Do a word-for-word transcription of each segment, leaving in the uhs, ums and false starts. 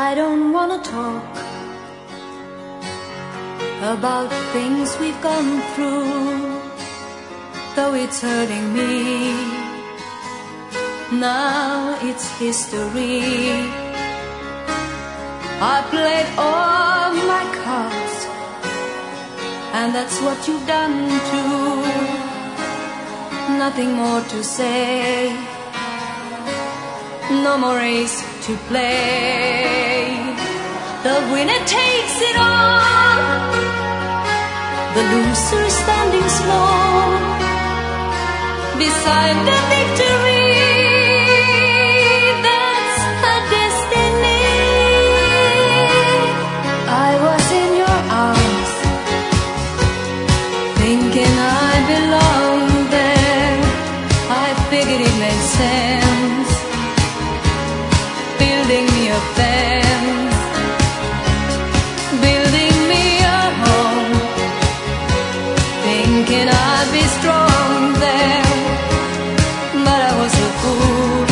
I don't wanna talk about things we've gone through, though it's hurting me. Now it's history. I played all my cards, and that's what you've done too. Nothing more to say, no more race to play. The winner takes it all, the loser is standing small beside the victory. That's her destiny. I was in your arms, thinking I belonged there. I figured it made sense, building me a fence, building me a home, thinking I'd be strong there. But I was a fool,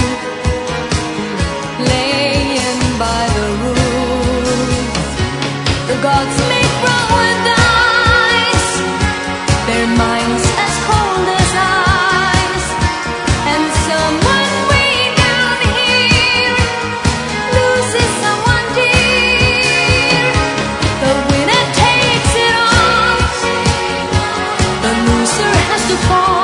laying by the rules. The gods make wrong with ice, their minds as cold as ice, and someone way down here loses someone dear. The winner takes it all, the loser has to fall.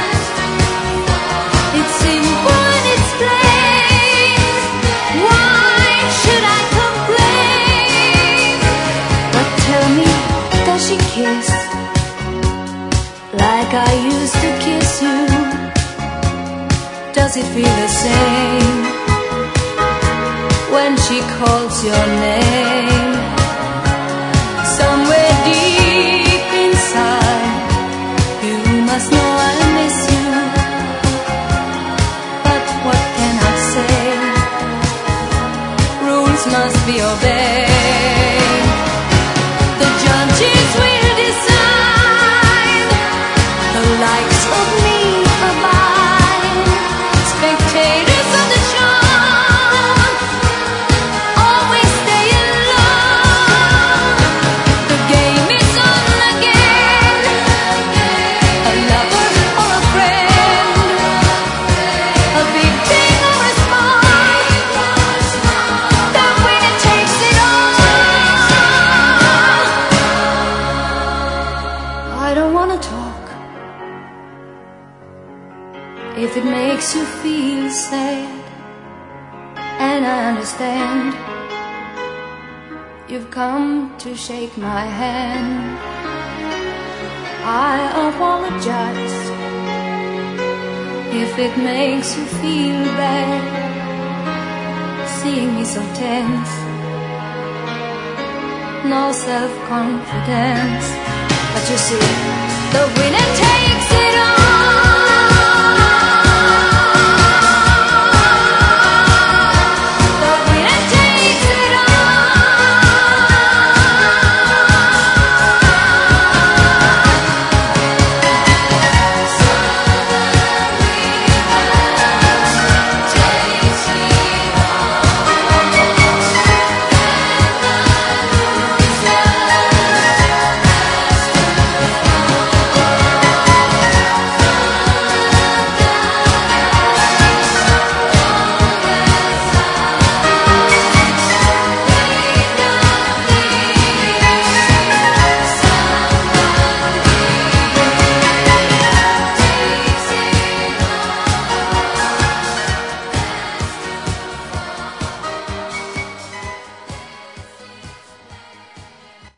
It's simple and it's plain. Why should I complain? But tell me, does she kiss like I used to kiss you? Does it feel the same when she calls your name? Somewhere deep inside, you must know I miss you. But what can I say? Rules must be obeyed. The judges will decide, the likes of me abide. Spectators of the show always stay alone. The game is on again, a lover or a friend, a big thing or a small, the winner takes it all. I don't wanna talk if it makes you feel sad, and I understand. You've come to shake my hand. I apologize if it makes you feel bad, seeing me so tense, no self-confidence. But you see, the winner takes